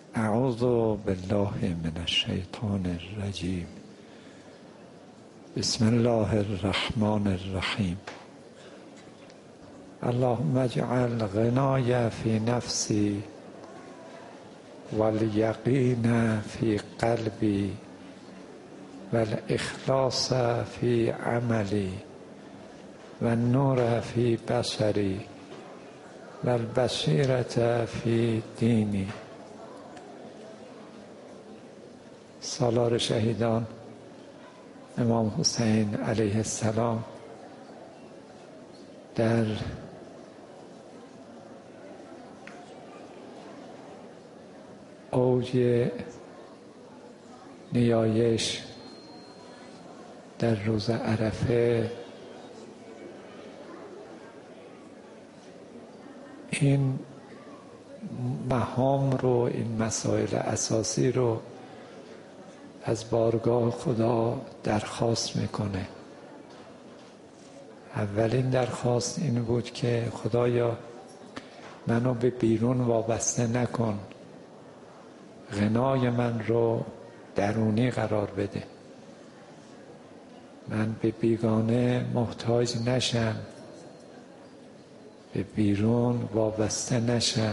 اعوذ بالله من الشیطان الرجیم. بسم الله الرحمن الرحیم. اللهم اجعل غنای فی نفسی والیقین فی قلبی والاخلاص فی عملی والنور فی بصری والبصیرة فی دینی. سالار شهیدان امام حسین علیه السلام در اوج نیایش در روز عرفه این مهام رو، این مسائل اساسی رو از بارگاه خدا درخواست میکنه. اولین درخواست این بود که خدایا منو به بیرون وابسته نکن، غنای من رو درونی قرار بده، من به بیگانه محتاج نشم، به بیرون وابسته نشم.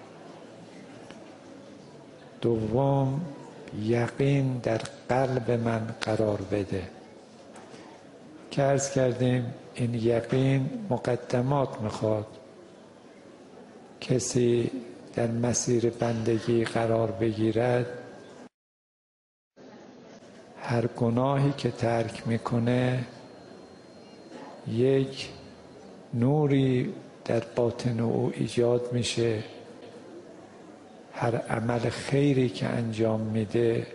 دوم، یقین در قلب من قرار بده که عرض کردیم این یقین مقدمات میخواد. کسی در مسیر بندگی قرار بگیرد، هر گناهی که ترک میکنه یک نوری در باطن او ایجاد میشه، هر عمل خیری که انجام میده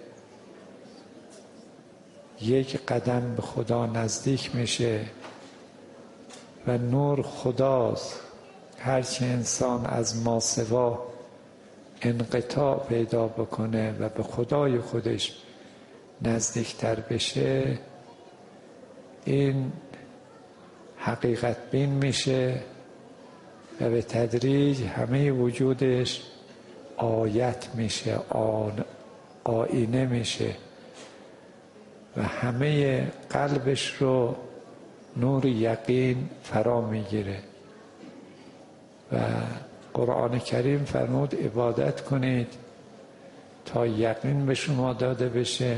یک قدم به خدا نزدیک میشه و نور خداست. هرچه انسان از ماسوا انقطاع پیدا بکنه و به خدای خودش نزدیکتر بشه، این حقیقت بین میشه و به تدریج همه وجودش آیت میشه، آینه میشه و همه قلبش رو نور یقین فرا میگیره. و قرآن کریم فرمود عبادت کنید تا یقین به شما داده بشه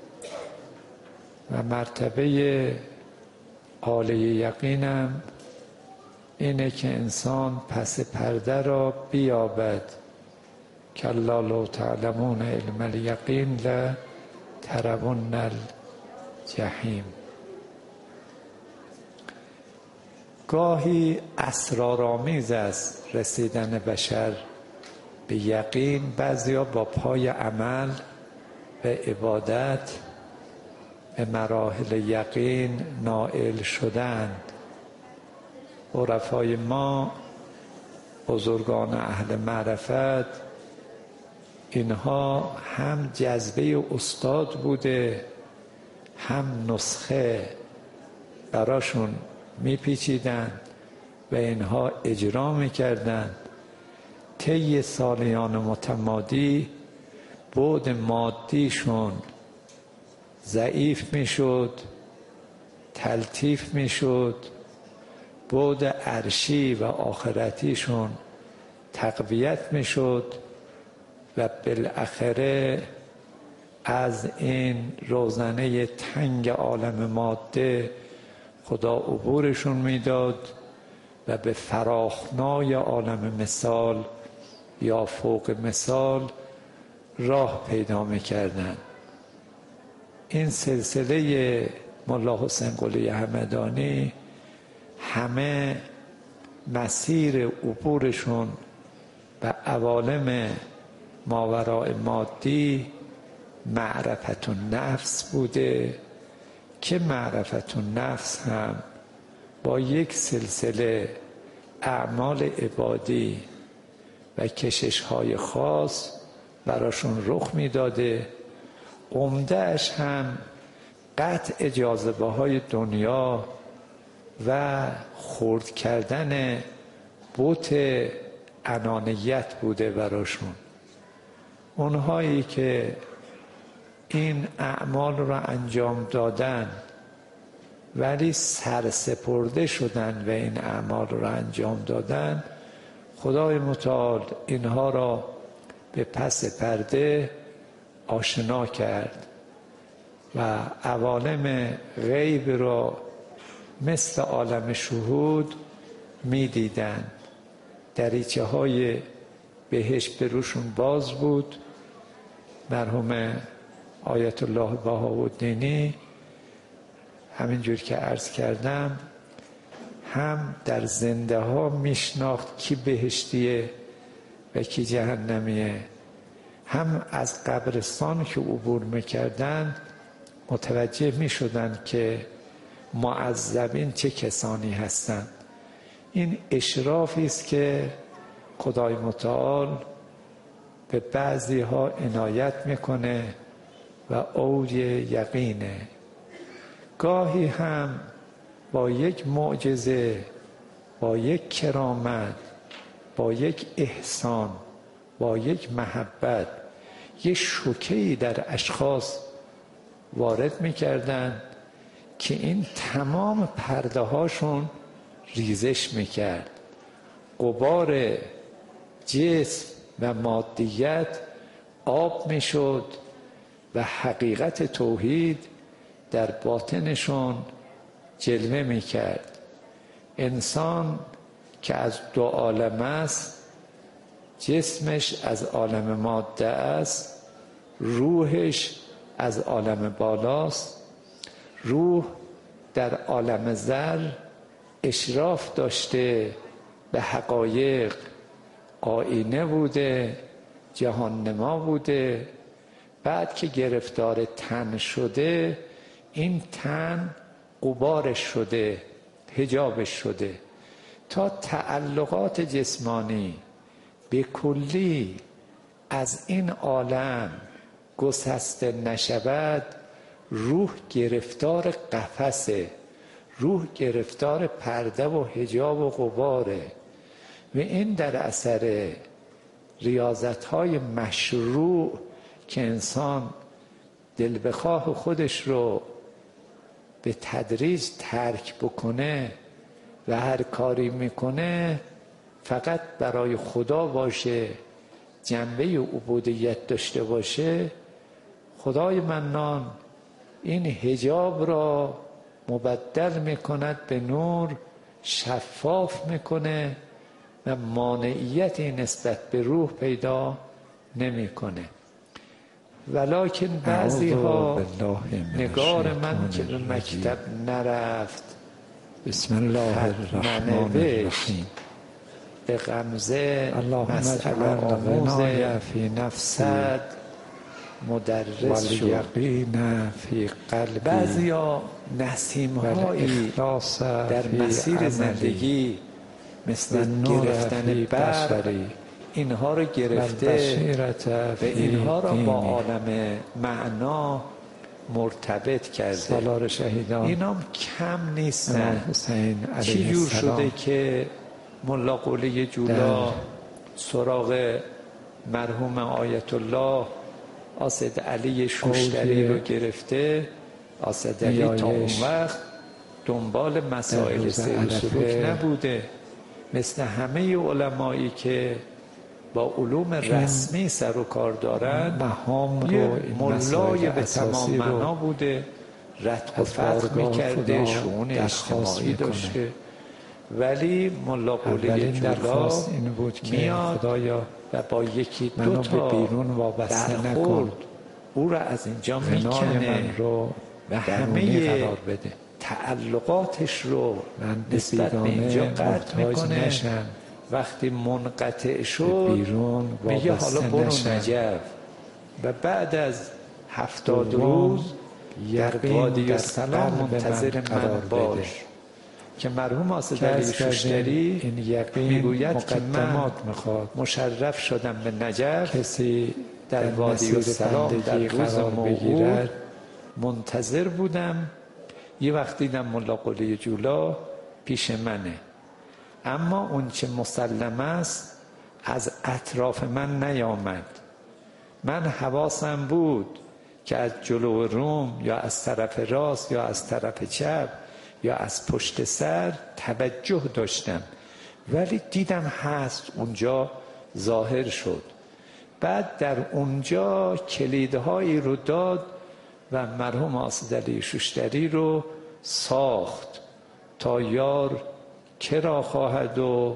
و مرتبه عالی یقینم اینه که انسان پس پرده را بیابد. کلا لو تعلمون علم الیقین لترون الجحیم. گاهی اسرارآمیز است رسیدن بشر به یقین. بعضیا با پای عمل و عبادت به مراحل یقین نائل شدند. عرفای ما، بزرگان اهل معرفت، اینها هم جذبه استاد بوده، هم نسخه براشون میپیچیدن و اینها اجرا میکردن. طی سالیان متمادی بعد مادیشون ضعیف میشد، تلطیف میشد، بعد عرشی و آخرتیشون تقویت میشد و بالاخره از این روزنه تنگ عالم ماده خدا عبورشون میداد و به فراخنای عالم مثال یا فوق مثال راه پیدا میکردن. این سلسله ملا حسین قلی همدانی همه مسیر عبورشون به عوالم ماوراء مادی معرفت النفس بوده که معرفت النفس هم با یک سلسله اعمال عبادی و کشش‌های خاص براشون رخ میداده. عمده‌اش هم قطع جاذبه‌های دنیا و خرد کردن بت انانیت بوده براشون. اونهایی که این اعمال را انجام دادن ولی سرسپرده شدن و این اعمال را انجام دادن، خدای متعال اینها را به پس پرده آشنا کرد و عوالم غیب را مثل عالم شهود می دیدن. دریچه های بهشت به روشون باز بود. مرحوم آیت الله بهاءالدینی همینجور که عرض کردم هم در زنده ها میشناخت کی بهشتیه و کی جهنمیه، هم از قبرستان که عبور میکردن متوجه میشدن که معذبین چه کسانی هستند. این اشرافی است که خدای متعال به بعضی ها عنایت میکنه و اوج یقینه. گاهی هم با یک معجزه، با یک کرامت، با یک احسان، با یک محبت، یک شوکه‌ای در اشخاص وارد میکردن که این تمام پرده هاشون ریزش میکرد. غبار جسم و مادیت آب میشد و حقیقت توحید در باطنشون جلوه میکرد. انسان که از دو عالم است، جسمش از عالم ماده است، روحش از عالم بالاست. روح در عالم زر اشراف داشته به حقایق، آینه بوده، جهان نما بوده. بعد که گرفتار تن شده، این تن غبارش شده، حجابش شده، تا تعلقات جسمانی به کلی از این عالم گسسته نشود. روح گرفتار قفسه، روح گرفتار پرده و حجاب و غباره و این در اثر ریاضت‌های مشروع که انسان دل بخواه خودش رو به تدریج ترک بکنه و هر کاری میکنه فقط برای خدا باشه، جنبه عبودیت داشته باشه، خدای منان این حجاب را مبدل میکند به نور، شفاف میکنه و مانعیتی نسبت به روح پیدا نمیکنه. ولکن بعضی ها نگار من که به مکتب نرفت، بسم الله الرحمن الرحیم، به غمزه مسئله آموزه فی نفسی مدرس شد، والیقین فی قلبی. بعضی ها نسیم هایی در مسیر زندگی مثل گرفتن برق اینها رو گرفته و اینها را با عالم معنا مرتبط کرده. سالار شهیدان اینام کم نیستن. چی جور شده که ملا قلی جولا سراغ مرحوم آیت الله اسد علی شوشتری رو گرفته. اسد علی تا اون وقت دنبال مسائل سیر سلوک نبوده، مثل همه علمایی که با علوم رسمی سر و کار دارن. یه ملای به تمام معنا بوده، رتق و فتق میکرده، شؤون اجتماعی داشته. ولی ملا قلی جولا میاد و با یکی دو تا بیرون وابسته نکن، او را از اینجا میکنه و همه تعلقاتش رو نسبت به اینجا قطع میکنه. وقتی منقطع شد میگه حالا برو نجف و بعد از 70 روز در وادی السلام منتظر من باش. که مرحوم اسد علی شوشتری میگوید که من مشرف شدم به نجف، کسی در وادی السلام در روز موعود منتظر بودم. یه وقت دیدم ملا قلی جولا پیش منه، اما اون چه مسلم است از اطراف من نیامد. من حواسم بود که از جلو روم یا از طرف راست یا از طرف چپ یا از پشت سر توجه داشتم، ولی دیدم هست اونجا ظاهر شد. بعد در اونجا کلیدهایی رو داد و مرحوم آصدعلی شوشتری رو ساخت تا یار که را خواهد و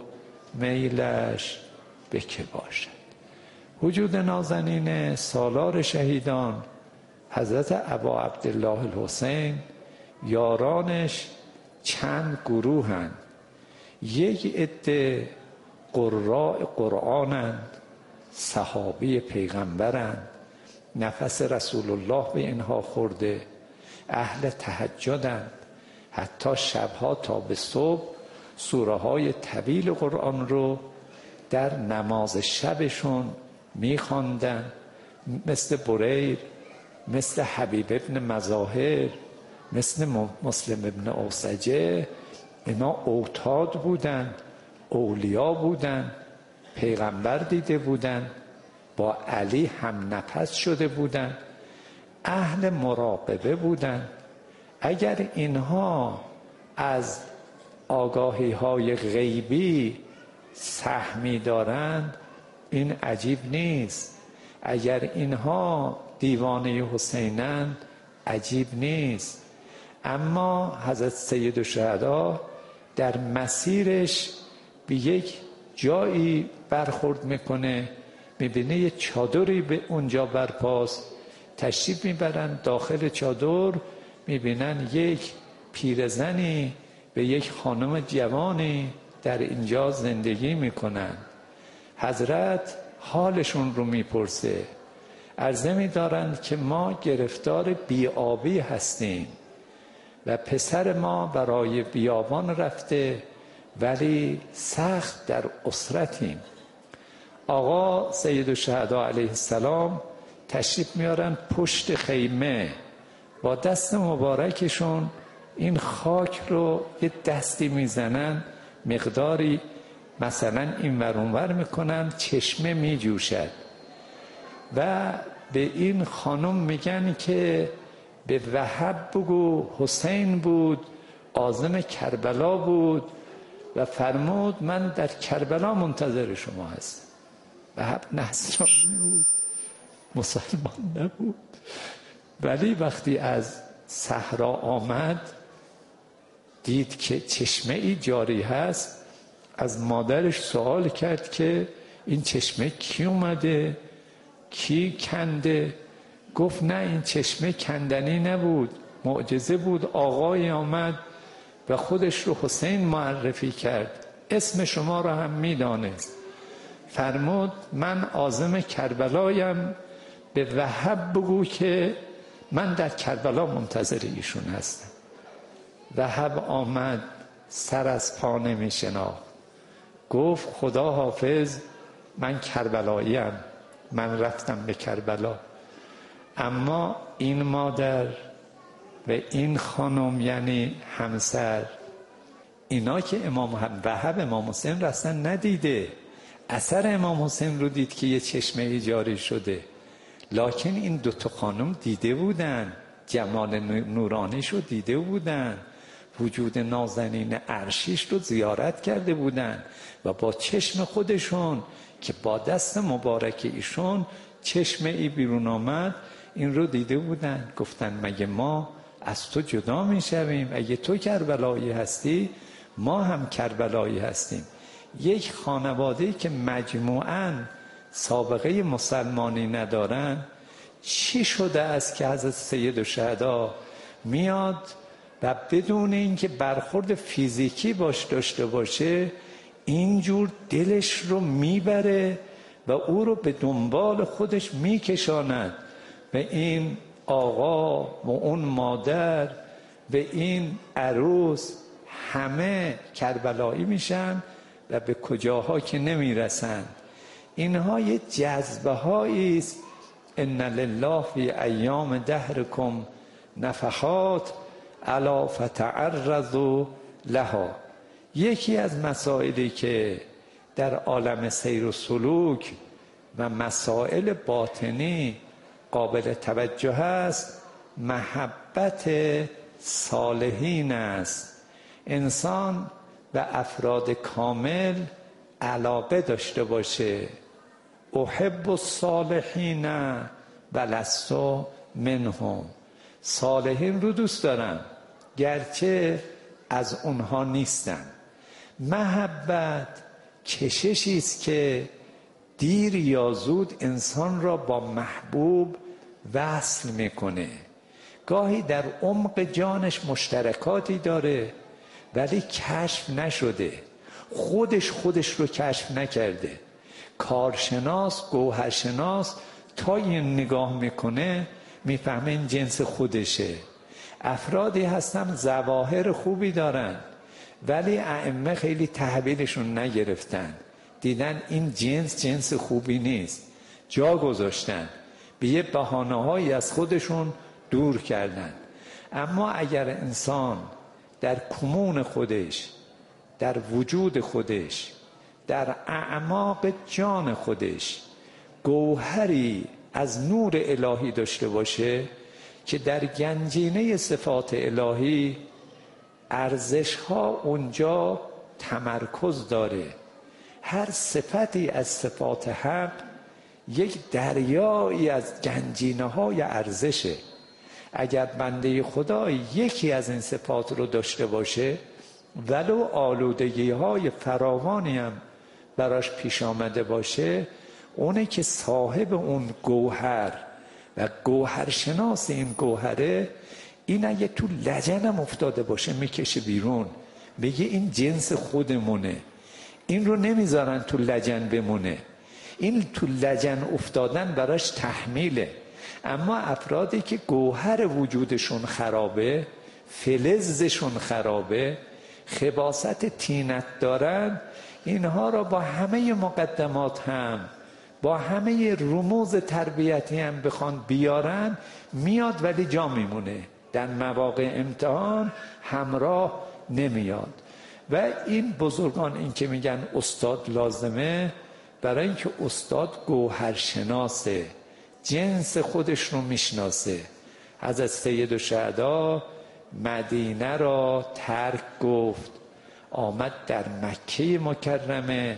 میلش به که باشد. وجود نازنین سالار شهیدان حضرت ابا عبدالله الحسین، یارانش چند گروهند. یک عده قراء قرآنند، صحابی پیغمبرند، نفس رسول الله به اینها خورده، اهل تهجدند، حتی شبها تا به صبح سوره های طویل قرآن رو در نماز شبشون میخواندن، مثل بریر، مثل حبیب ابن مظاهر، مثل مسلم ابن اوسجه. اینا اوتاد بودن، اولیا بودن، پیغمبر دیده بودن، با علی هم نفس شده بودن، اهل مراقبه بودن. اگر اینها از آگاهی های غیبی سهمی دارند این عجیب نیست. اگر اینها دیوانه حسینند عجیب نیست. اما حضرت سید الشهدا در مسیرش به یک جایی برخورد میکنه، میبینه یه چادری به اونجا برپاست، تشریف میبرن داخل چادر، میبینن یک پیرزنی به یک خانم جوانی در اینجا زندگی میکنن. حضرت حالشون رو میپرسه، عرضه می‌دارند که ما گرفتار بی‌آبی هستیم و پسر ما برای بیابان رفته ولی سخت در اسرتیم. آقا سید الشهدا علیه السلام تشریف میارن پشت خیمه، با دست مبارکشون این خاک رو یه دستی میزنن، مقداری مثلا این ور اون ور میکنن، چشمه میجوشد و به این خانم میگن که به وهب بگو حسین بود، عازم کربلا بود و فرمود من در کربلا منتظر شما هستم. وهب نصرانی بود، مسلمان نبود، ولی وقتی از صحرا آمد دید که چشمه ای جاری هست، از مادرش سوال کرد که این چشمه کی اومده، کی کنده؟ گفت نه این چشمه کندنی نبود، معجزه بود. آقای آمد و خودش رو حسین معرفی کرد، اسم شما رو هم میدانست. فرمود من عازم کربلایم، به وهب بگو که من در کربلا منتظر ایشون هستم. وهب آمد، سر از پا نمی شناخت، گفت خدا حافظ من کربلاییم، من رفتم به کربلا. اما این مادر و این خانم یعنی همسر، اینا که امام وهب امام حسین رستن ندیده، اثر امام حسین رو دید که یه چشمه جاری شده، لکن این دوتا خانم دیده بودن، جمال نورانیش رو دیده بودن، وجود نازنین عرشیش رو زیارت کرده بودن و با چشم خودشون که با دست مبارک ایشون چشمه ای بیرون آمد این رو دیده بودن. گفتن مگه ما از تو جدا می شویم؟ اگه تو کربلایی هستی ما هم کربلایی هستیم. یک خانواده‌ای که مجموعاً سابقه مسلمانی ندارن، چی شده است که حضرت سید الشهدا میاد و بدون اینکه برخورد فیزیکی باش داشته باشه اینجور دلش رو میبره و او رو به دنبال خودش میکشاند و این آقا و اون مادر و این عروس همه کربلایی میشن و به کجاها که نمیرسند. اینها یه جذبه هایی است. ان لله فی ایام دهرکم نفحات الا فتعرضوا لها. یکی از مسائلی که در عالم سیر و سلوک و مسائل باطنی قابل توجه است، محبت صالحین است. انسان به افراد کامل علاقه داشته باشه. احب الصالحین ولست منهم. صالحین رو دوست دارم گرچه از اونها نیستم. محبت کششی است که دیر یا زود انسان را با محبوب وصل میکنه. گاهی در عمق جانش مشترکاتی داره ولی کشف نشده، خودش رو کشف نکرده. کارشناس، گوهرشناس تا این نگاه میکنه میفهمه این جنس خودشه. افرادی هستن ظواهر خوبی دارن ولی ائمه خیلی تحویلشون نگرفتن، دیدن این جنس خوبی نیست، جا گذاشتن، به یه بهانه‌هایی از خودشون دور کردن. اما اگر انسان در کمون خودش، در وجود خودش، در اعماق جان خودش گوهری از نور الهی داشته باشه که در گنجینه صفات الهی ارزش‌ها اونجا تمرکز داره، هر صفتی از صفات حق یک دریایی از گنجینه‌های ارزشه. اگر بنده خدا یکی از این صفات رو داشته باشه ولو آلودگی‌های فراوانی هم براش پیش آمده باشه، اونه که صاحب اون گوهر و گوهرشناس این گوهره، این اگه تو لجنم افتاده باشه میکشه بیرون، میگه این جنس خودمونه، این رو نمیذارن تو لجن بمونه. این تو لجن افتادن براش تحمیله. اما افرادی که گوهر وجودشون خرابه، فلزشون خرابه، خباثت طینت دارن، اینها را با همه مقدمات هم، با همه رموز تربیتی هم بخوان بیارن، میاد ولی جا میمونه، در مواقع امتحان همراه نمیاد. و این بزرگان این که میگن استاد لازمه، برای اینکه استاد گوهرشناسه، جنس خودش رو میشناسه. حضرت سیدالشهدا مدینه را ترک گفت، آمد در مکه مکرمه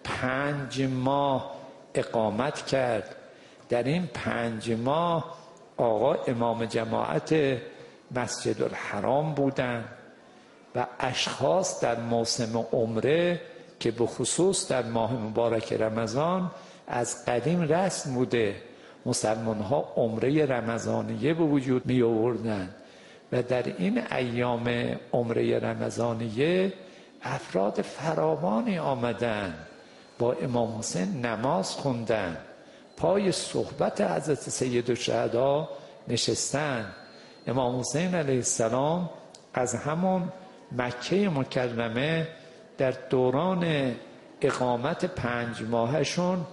5 ماه اقامت کرد. در این 5 ماه آقا امام جماعت مسجد الحرام بودن و اشخاص در موسم عمره که به خصوص در ماه مبارک رمضان از قدیم رسم بوده، مسلمان ها عمره رمضانیه به وجود می آوردن و در این ایام عمره رمضانیه افراد فراوانی آمدن با امام حسین نماز خوندن، پای صحبت حضرت سیدالشهدا نشستن. امام حسین علیه السلام از همون مکه مکرمه در دوران اقامت 5 ماهشون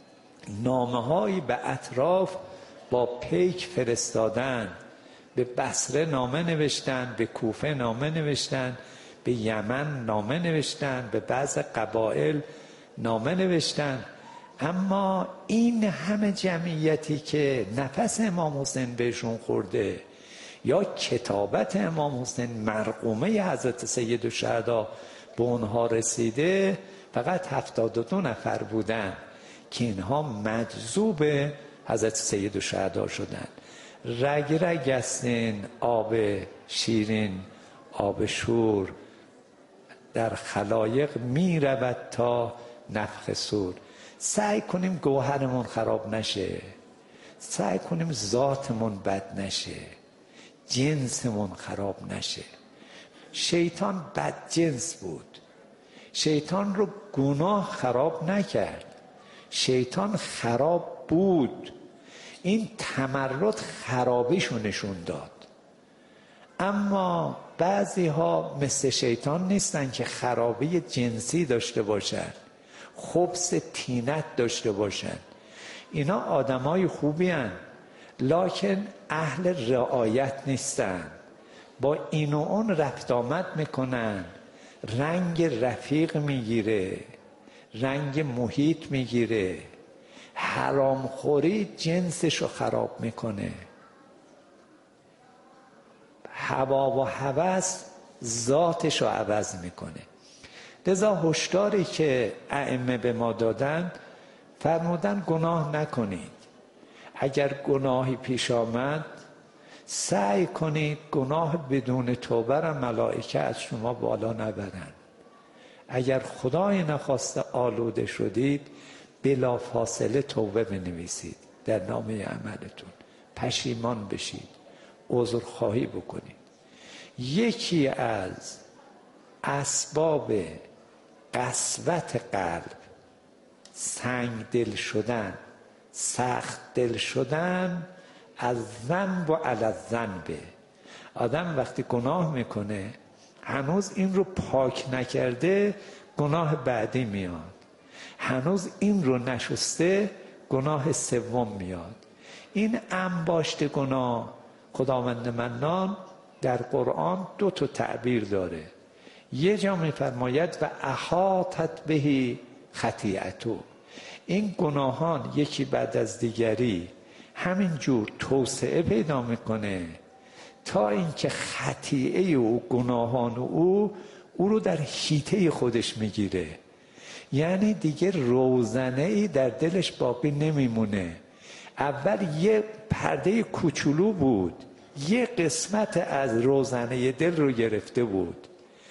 نامه‌هایی به اطراف با پیک فرستادن. به بصره نامه نوشتن، به کوفه نامه نوشتن، به یمن نامه نوشتن، به بعض قبایل نامه نوشتن. اما این همه جمعیتی که نفس امام حسین بهشون خورده یا کتابت امام حسین مرقومه حضرت سیدالشهدا به اونها رسیده، فقط 72 نفر بودن که اینها مجذوب حضرت سیدالشهدا شدن. رگ رگ استین آب شیرین، آب شور در خلایق می رود تا نفخ صور. سعی کنیم گوهرمون خراب نشه، سعی کنیم ذاتمون بد نشه، جنسمون خراب نشه. شیطان بد جنس بود، شیطان رو گناه خراب نکرد، شیطان خراب بود، این تمرد خرابیشو نشون داد. اما بعضی ها مثل شیطان نیستن که خرابی جنسی داشته باشن، خبث طینت داشته باشن. اینا آدمای خوبی هن لکن اهل رعایت نیستن، با این و اون رفت آمد میکنن، رنگ رفیق میگیره، رنگ محیط میگیره، حرام خوری جنسش رو خراب میکنه، هوا و هوس ذاتش رو عوض میکنه. لذا هشداری که ائمه به ما دادن، فرمودن گناه نکنید. اگر گناهی پیش آمد سعی کنید گناه بدون توبه را ملائکه از شما بالا نبرند. اگر خدای نخواسته آلوده شدید بلا فاصله توبه بنویسید در نامه عملتون، پشیمان بشید، عذرخواهی بکنید. یکی از اسباب قسوت قلب، سنگ دل شدن، سخت دل شدن، از ذنب و علی الذنب. آدم وقتی گناه میکنه هنوز این رو پاک نکرده گناه بعدی میاد، هنوز این رو نشسته گناه سوم میاد. این انباشت گناه خداوند منان در قرآن 2 تعبیر داره. یه جا میفرماید و احاطت بهی خطیئتو، این گناهان یکی بعد از دیگری همین جور توسعه پیدا میکنه تا اینکه خطیئه او، گناهان او رو در حیطه خودش میگیره. یعنی دیگه روزنه‌ای در دلش باقی نمیمونه. اول یه پرده کوچولو بود، یه قسمت از روزنه دل رو گرفته بود.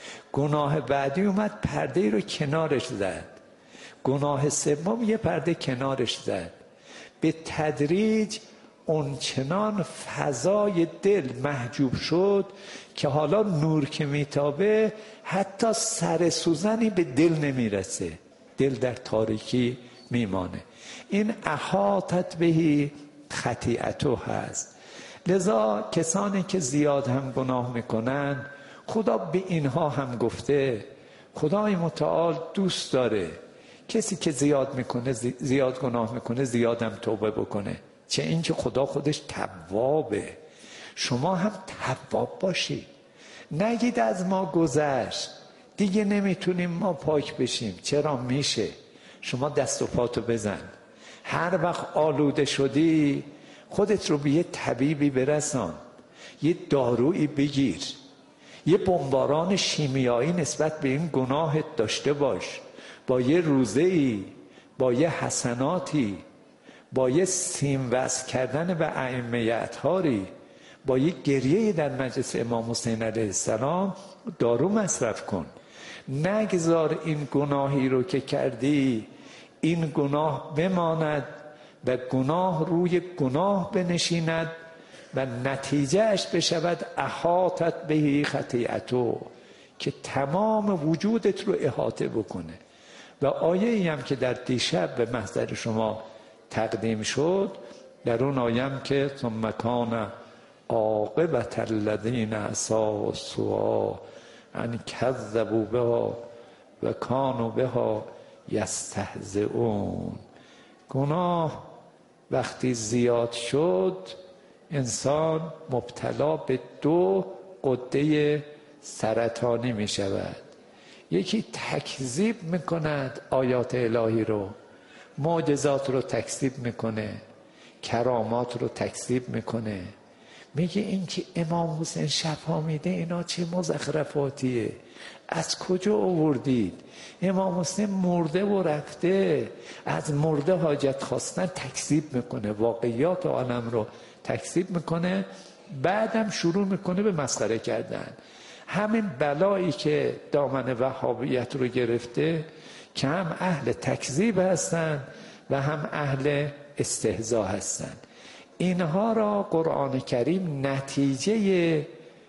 گناه بعدی اومد پرده رو کنارش زد، گناه سوم یه پرده کنارش زد. به تدریج اونچنان فضای دل محجوب شد که حالا نور که میتابه حتی سر سوزنی به دل نمیرسه، دل در تاریکی میمانه. این احاطت بهی خطیئتو هست. لذا کسانی که زیاد هم گناه میکنن، خدا به اینها هم گفته، خدای متعال دوست داره کسی که زیاد میکنه، زیاد گناه میکنه، زیاد هم توبه بکنه. چه اینکه خدا خودش توابه. شما هم تواب باشید، نگید از ما گذشت دیگه نمیتونیم ما پاک بشیم. چرا؟ میشه. شما دست و پاتو بزن. هر وقت آلوده شدی خودت رو به یه طبیبی برسان، یه دارویی بگیر، یه بمباران شیمیایی نسبت به این گناهت داشته باش، با یه روزه‌ای، با یه حسناتی، با یه سیم وصل کردن به ائمه اطهاری، با یه گریه در مجلس امام حسین علیه السلام دارو مصرف کن. نگذار این گناهی رو که کردی این گناه بماند و گناه روی گناه بنشیند و نتیجهش بشود احاطت بهی خطیئتو، که تمام وجودت رو احاطه بکنه. و آیه ای هم که در دیشب به محضر شما تقدیم شد، در اون آیه که ثم کان عاقبة الذین اساءوا السوء ان کذبوا بها و کانوا بها یستهزئون. گناه وقتی زیاد شد انسان مبتلا به 2 غده سرطانی می شود. یکی تکذیب میکند آیات الهی رو، معجزات رو تکذیب میکنه، کرامات رو تکذیب میکنه، میگه این که امام حسین شفا میده اینا چه مزخرفاتیه، از کجا آوردید؟ امام حسین مرده و رفته، از مرده حاجت خواستن تکذیب میکنه، واقعیات عالم رو تکذیب میکنه، بعدم شروع میکنه به مسخره کردن. همین بلایی که دامن وهابیت رو گرفته که هم اهل تکذیب هستن و هم اهل استهزا هستن، اینها را قرآن کریم نتیجه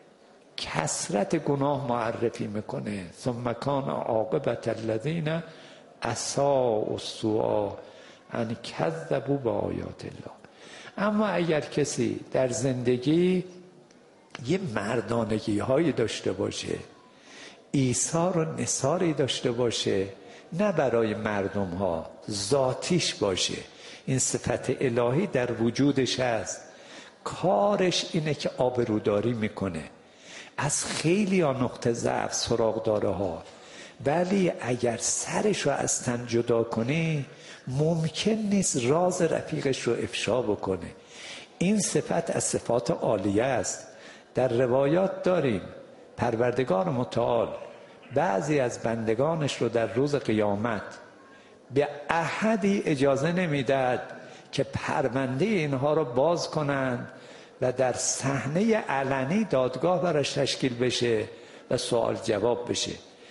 کثرت گناه معرفی میکنه. ثم کان عاقبة الذین اساءوا السوء ان کذبوا بآیات الله. اما اگر کسی در زندگی یه مردانگی هایی داشته باشه، ایثار و نثاری داشته باشه، نه برای مردم ها، ذاتیش باشه، این صفت الهی در وجودش هست، کارش اینه که آبروداری میکنه، از خیلی ها نقطه ضعف سراغ داره ها، ولی اگر سرش رو از تن جدا کنی ممکن نیست راز رفیقش رو افشا بکنه. این صفت از صفات عالیه است. در روایات داریم پروردگار متعال بعضی از بندگانش رو در روز قیامت به احدی اجازه نمیداد که پرونده اینها رو باز کنند و در صحنه علنی دادگاه براش تشکیل بشه و سوال جواب بشه.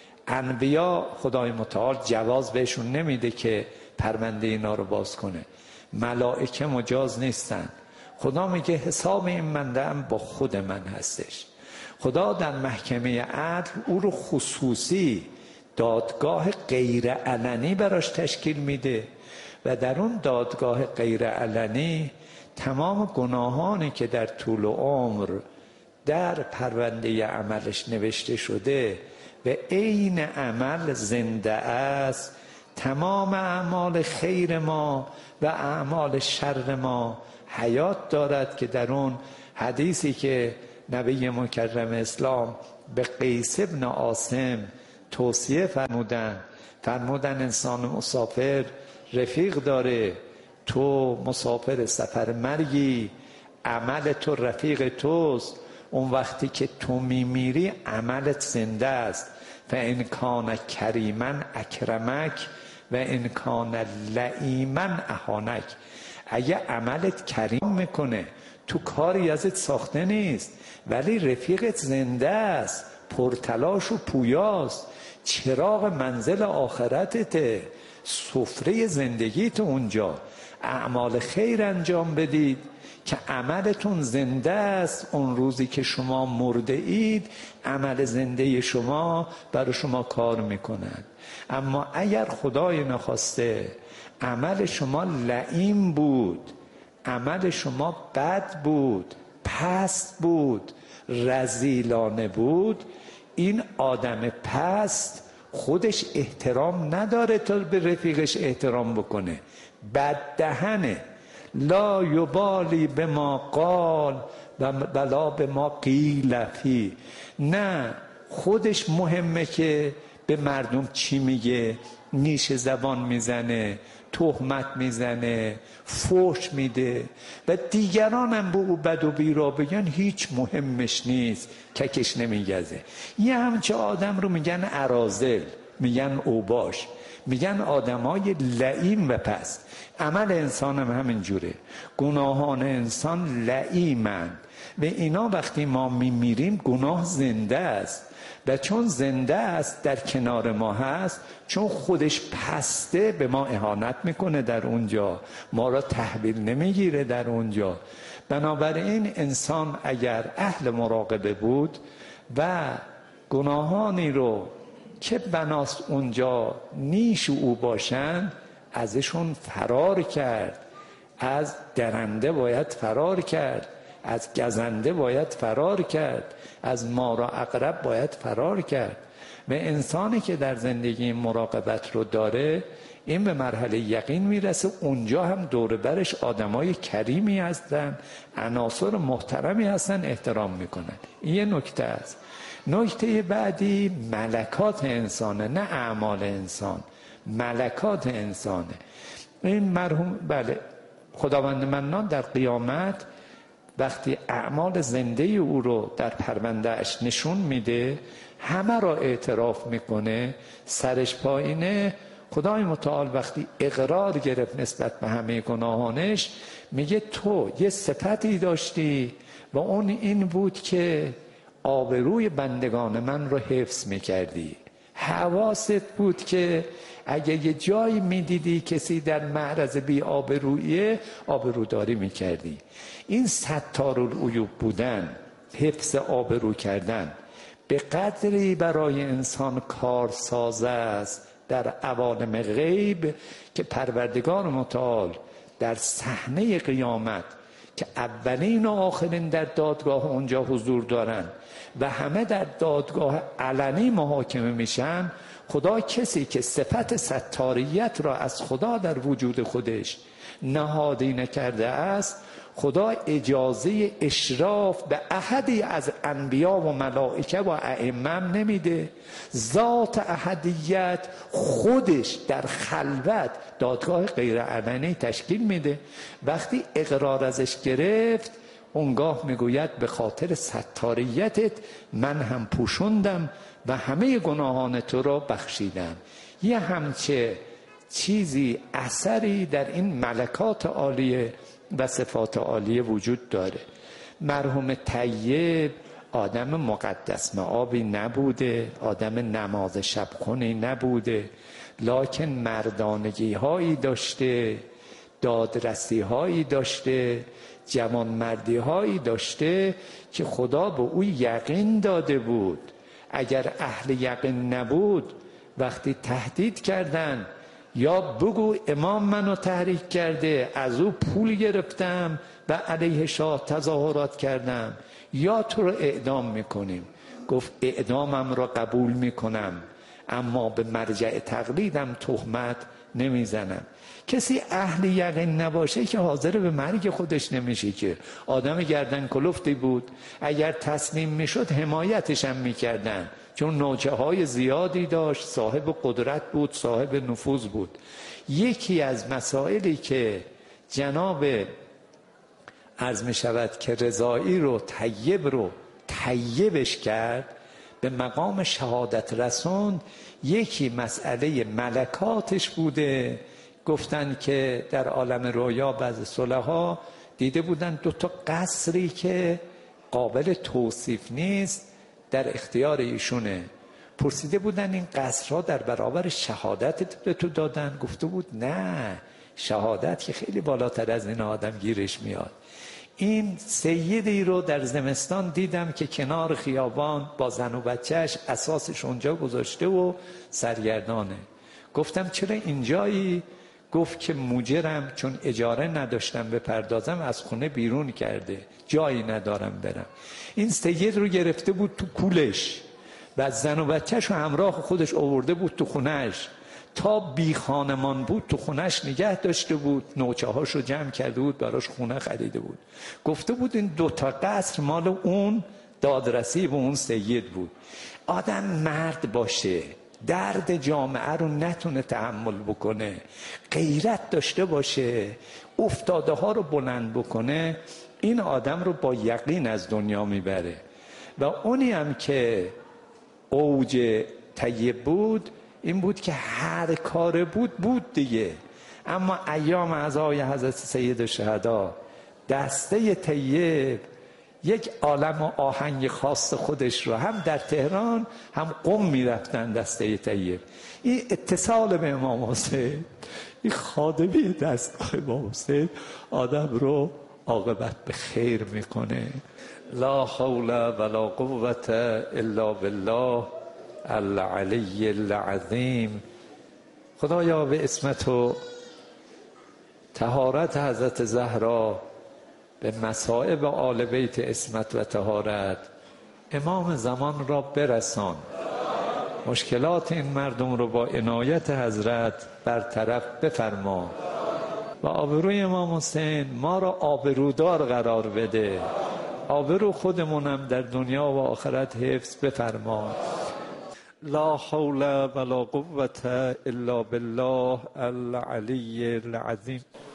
انبیا خدای متعال جواز بهشون نمیده که پرونده اینا رو باز کنه. ملائکه مجاز نیستن. خدا میگه حساب این بنده‌ام با خود من هستش. خدا در محکمه عدل او رو خصوصی دادگاه غیر علنی براش تشکیل میده و در اون دادگاه غیر علنی تمام گناهانی که در طول عمر در پرونده عملش نوشته شده و عین عمل زنده است، تمام اعمال خیر ما و اعمال شر ما حیات دارد که در اون حدیثی که نبی مکرم اسلام به قیس ابن عاصم توصیه فرمودن انسان مسافر رفیق داره، تو مسافر سفر مرگی، عمل تو رفیق توست، اون وقتی که تو میمیری عملت زنده است. فان کان کریما اکرمک و ان کان لئیما اهانک. اگه عملت کریم میکنه تو کاری ازت ساخته نیست ولی رفیقت زنده است، پرتلاش و پویاست، چراغ منزل آخرتته، سفره زندگیت اونجا. اعمال خیر انجام بدید که عملتون زنده است. اون روزی که شما مرده اید عمل زنده شما برای شما کار میکنند. اما اگر خدای نخواسته عمل شما لئیم بود، عمل شما بد بود، پست بود، رذیلانه بود، این آدم پست خودش احترام نداره تا به رفیقش احترام بکنه. بددهنه. لا یبالی به ما قال و بلا به ما قیل فی. نه خودش مهمه که به مردم چی میگه، نیش زبان میزنه، تهمت میزنه، فحش میده و دیگران هم به او بد و بیرا بگن هیچ مهمش نیست، ککش نمیگزه. یه همچه آدم رو میگن اراذل، میگن اوباش، میگن آدمای لئیم و پست. عمل انسان هم همین جوره. گناهان انسان لئیمند و اینا وقتی ما میمیریم گناه زنده است و چون زنده است در کنار ما هست، چون خودش پسته به ما اهانت میکنه در اونجا، ما را تحویل نمیگیره در اونجا. بنابراین انسان اگر اهل مراقبه بود و گناهانی رو که بناست اونجا نیش او باشند ازشون فرار کرد. از درنده باید فرار کرد، از گزنده باید فرار کرد، از مار و عقرب باید فرار کرد. و انسانی که در زندگی مراقبت رو داره این به مرحله یقین میرسه اونجا هم دور برش آدمای کریمی هستن، عناصر محترمی هستن، احترام میکنن. این یه نکته است. نکته بعدی ملکات انسانه، نه اعمال انسان، ملکات انسانه. این مرحوم بله خداوند منان در قیامت وقتی اعمال زنده او رو در پرونده اش نشون میده، همه را اعتراف میکنه، سرش پایینه. خدای متعال وقتی اقرار گرفت نسبت به همه گناهانش، میگه تو یه صفتی داشتی و اون این بود که آبروی بندگان من رو حفظ میکردی. حواست بود که اگه یه جایی میدیدی کسی در معرض بی آبرویه آبروداری میکردی. این ستارالعیوب بودن، حفظ آبرو کردن به قدری برای انسان کارساز است در عوالم غیب که پروردگار متعال در صحنه قیامت که اولین و آخرین در دادگاه اونجا حضور دارن و همه در دادگاه علنی محاکمه میشن، خدا کسی که صفت ستاریت را از خدا در وجود خودش نهادی نکرده است، خدا اجازه اشراف به احدی از انبیا و ملائکه و ائمه نمیده. ذات احدیت خودش در خلوت دادگاه غیر علنی تشکیل میده. وقتی اقرار ازش گرفت، اونگاه میگوید به خاطر ستاریتت من هم پوشوندم و همه گناهان تو را بخشیدم. یه همچه چیزی، اثری در این ملکات عالیه و صفات عالیه وجود داره. مرحوم طیب آدم مقدس مآبی نبوده، آدم نماز شبخونی نبوده، لکن مردانگی هایی داشته، دادرسی هایی داشته، جوانمردی هایی داشته که خدا به او یقین داده بود. اگر اهل یقین نبود، وقتی تهدید کردن یا بگو امام منو تحریک کرده، از او پول گرفتم و علیه شاه تظاهرات کردم، یا تو رو اعدام میکنیم، گفت اعدامم را قبول میکنم اما به مرجع تقلیدم تهمت نمیزنم. کسی اهل یقین نباشه که حاضر به مرگ خودش نمیشه. که آدم گردن کلفتی بود، اگر تسلیم میشد حمایتش هم میکردن، چون نوچه های زیادی داشت، صاحب قدرت بود، صاحب نفوذ بود. یکی از مسائلی که جناب عرض می شود که رضایی رو طیبش کرد، به مقام شهادت رسوند، یکی مسئله ملکاتش بوده. گفتن که در عالم رویا بعض صلحا دیده بودن 2 قصری که قابل توصیف نیست در اختیار ایشونه. پرسیده بودن این قصرها در برابر شهادت به تو دادن؟ گفته بود نه، شهادت که خیلی بالاتر از این آدم گیرش میاد. این سیدی رو در زمستان دیدم که کنار خیابان با زن و بچهش اساسش اونجا گذاشته و سرگردانه. گفتم چرا اینجایی؟ گفت که مجرم، چون اجاره نداشتم بپردازم از خونه بیرون کرده، جایی ندارم برم. این سید رو گرفته بود تو کولش و زن و بچهش رو همراه خودش آورده بود تو خونهش، تا بی خانمان بود تو خونهش نگه داشته بود، نوچه هاش رو جمع کرده بود، براش خونه خریده بود. گفته بود این 2 قصر مال اون دادرسی به اون سید بود. آدم مرد باشه، درد جامعه رو نتونه تحمل بکنه، غیرت داشته باشه، افتاده ها رو بلند بکنه، این آدم رو با یقین از دنیا میبره. و اونی هم که اوج طیب بود این بود که هر کار بود دیگه. اما ایام عزای حضرت سید شهدا، دسته طیب یک عالم و آهنگ خاص خودش رو هم در تهران هم قم میرفتن دسته طیب. این اتصال به امام حسین، این خادمی دستگاه امام حسین آدم رو عاقبت به خیر میکنه. لا حول ولا قوة الا بالله العلی العظیم. خدایا به اسمت و طهارت حضرت زهرا، به مصائب آل بیت اسمت و طهارت امام زمان را برسان. مشکلات این مردم رو با عنایت حضرت برطرف بفرما و آبروی امام حسین ما را آبرودار قرار بده. آبرو خودمونم در دنیا و آخرت حفظ بفرما. لا حول ولا قوة الا بالله العلی العظیم.